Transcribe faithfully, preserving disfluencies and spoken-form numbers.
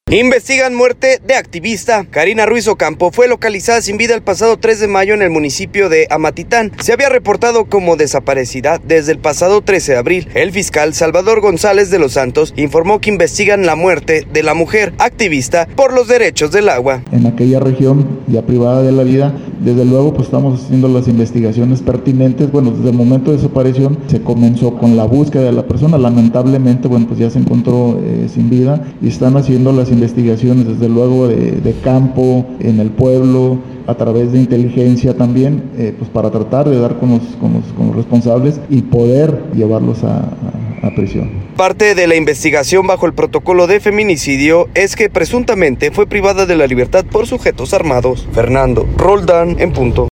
Investigan muerte de activista. Karina Ruiz Ocampo fue localizada sin vida el pasado tres de mayo en el municipio de Amatitán. Se había reportado como desaparecida desde el pasado trece de abril. El fiscal Salvador González de los Santos informó que investigan la muerte de la mujer activista por los derechos del agua. En aquella región ya privada de la vida, desde luego pues estamos haciendo las investigaciones pertinentes. Bueno, desde el momento de desaparición se comenzó con la búsqueda de la persona. Lamentablemente, bueno, pues ya se encontró eh, sin vida y están haciendo las investigaciones desde luego de, de campo, en el pueblo, a través de inteligencia también, eh, pues para tratar de dar con los, con los, con los responsables y poder llevarlos a, a, a prisión. Parte de la investigación bajo el protocolo de feminicidio es que presuntamente fue privada de la libertad por sujetos armados. Fernando Roldán, en punto.